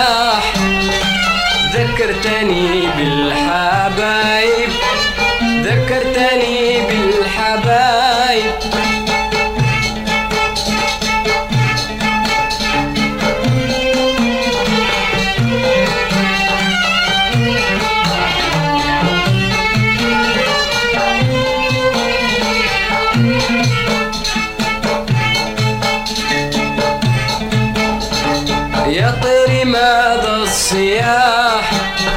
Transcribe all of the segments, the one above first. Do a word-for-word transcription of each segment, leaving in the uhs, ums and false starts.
الملاح ذكرتني بالحبايب، ذكرتني بالحبايب. يا طيري ماذا الصياح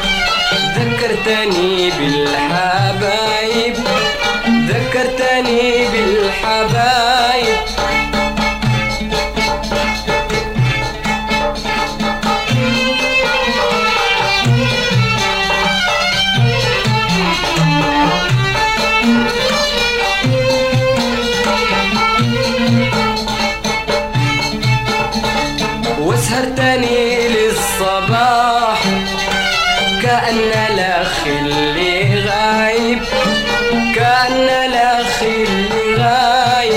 ذكرتني بالحبايب، ذكرتني بالحبايب. وسهرتني للصباح كأن الأخ اللي غايب، كأن الأخ اللي غايب.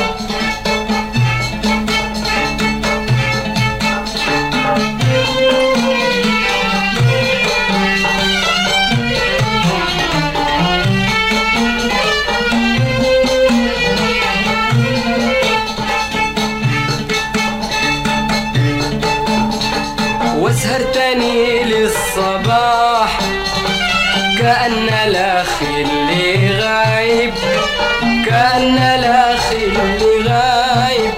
وسهرتني للصباح كأن الأخ اللي غايب، كأن الأخ اللي غايب.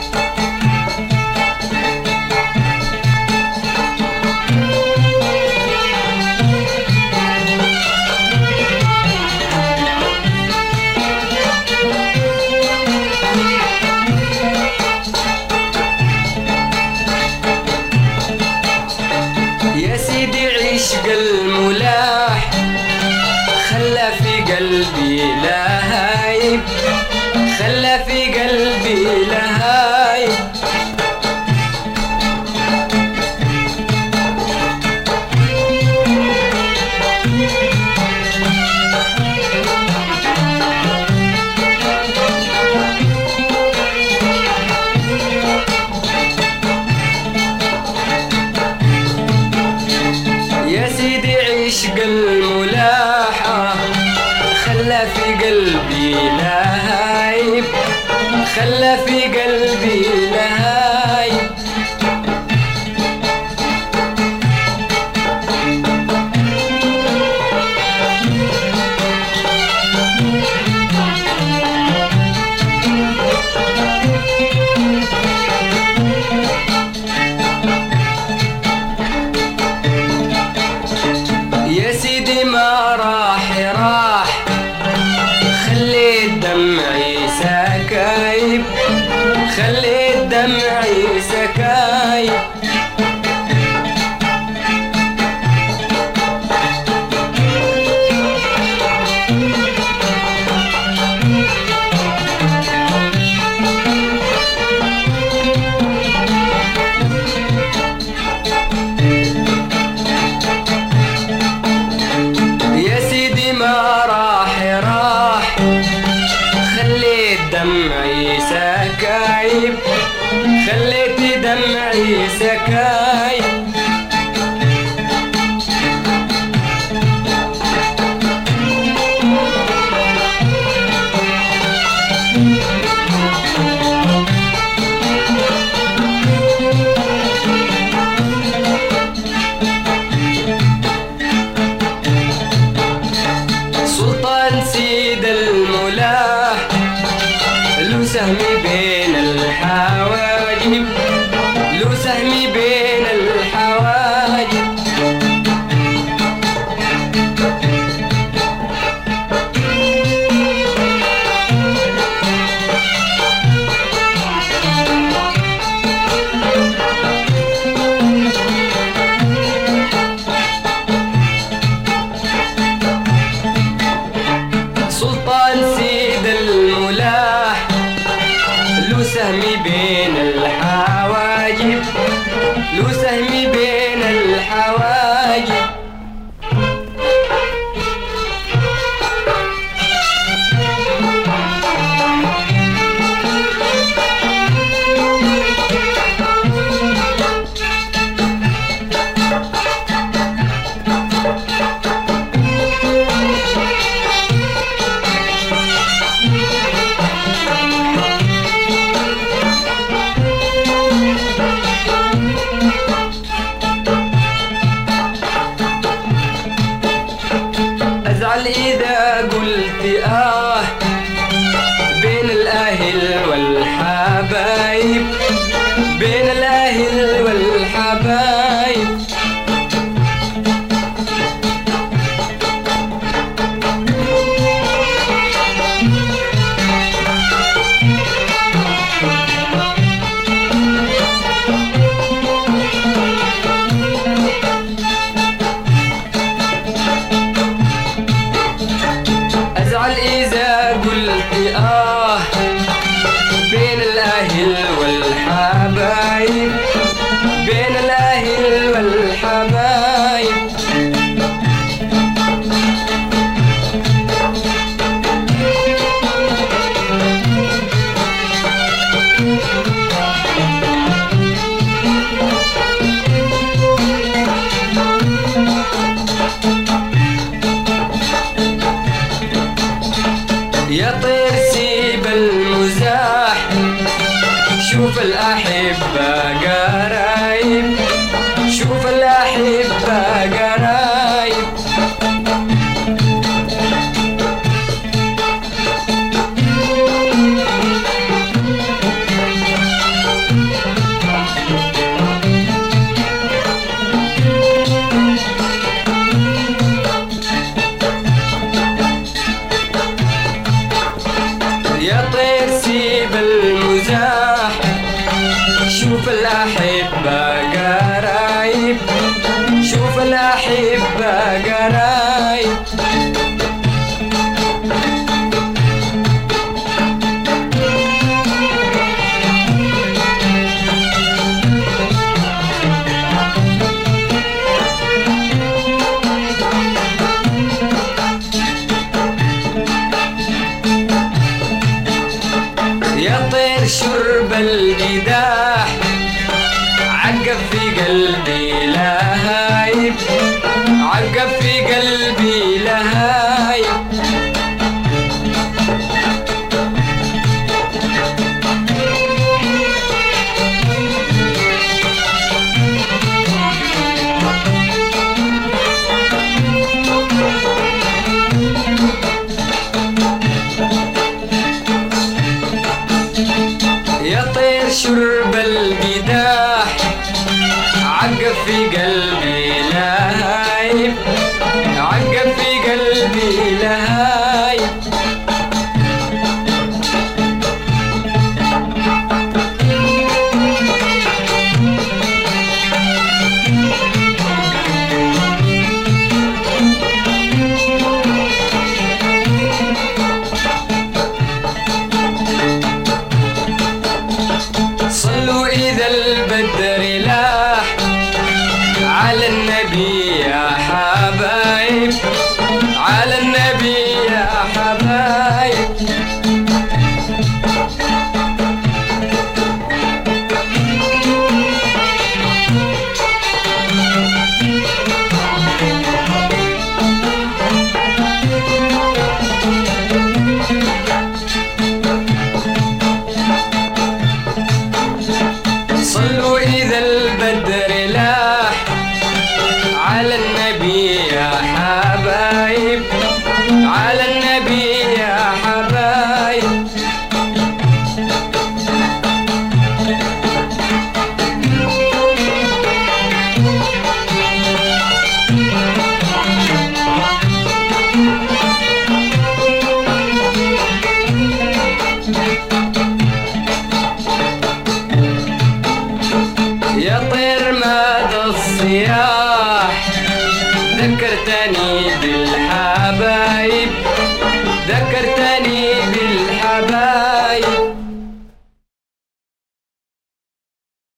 يا سيدي عشق الملاح خلى في قلبي لهايب، خلى في قلبي لهايب. يا سيدي عشق الملاح خلى في قلبي لهايب، خلى في قلبي لهايب. يا سيدي ما راح راح خليت دمعي سكايب، خليت دمعي سكايب. يا سيدي ما راح راح خليت دمعي سكايب، خليت دمعي سكايب. سلطان سيد الملاح له سهمي بين الحواجب، له سهمي بين الحواجب. سلطان سيد الملاح له سهمي بين الحواجب، له سهمي بين الحواجب. أزعل إذا قلت آه بين الأهل والحبايب، بين الأهل والحبايب. أزعل إذا قلت آه بين الأهل والحبايب، بين الأهل والحبايب. يا طير سيب المزاح، شوف الأحبة قرايب، شوف الأحبة قرايب. يا طير سيب المزاح، شوف الأحبة قرايب، شوف الأحبة قرايب. يا طير شرب القداح، عقب في قلبي لهايب، عقب في قلبي لهايب. يا طير شرب القداح، عقب في قلبي لهايب، عقب في قلبي لهايب. صلوا إذا البدر لاح على النبي يا حبايب، على النبي يا حبايب. صلوا إذا البدر لاح على النبي يا حبايب، على النبي يا حبايب. يا طير مدى الصياح، ذكرتني بالحبايب، ذكرتني